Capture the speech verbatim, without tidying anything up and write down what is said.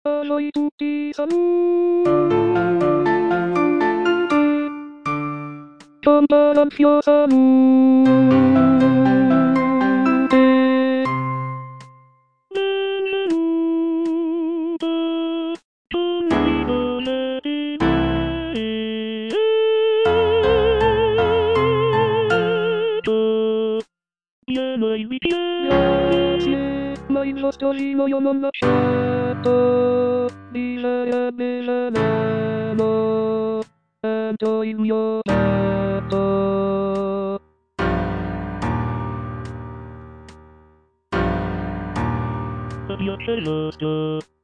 Soy tutti saluti. Tomba ansiosa lute. Benvenuto, tu mi volevi venuto. Pieno e grazie, ma il postolino io non l'ho lasciato. Bisognerebbe saperlo, tanto il mio gatto. Io ce l'ho.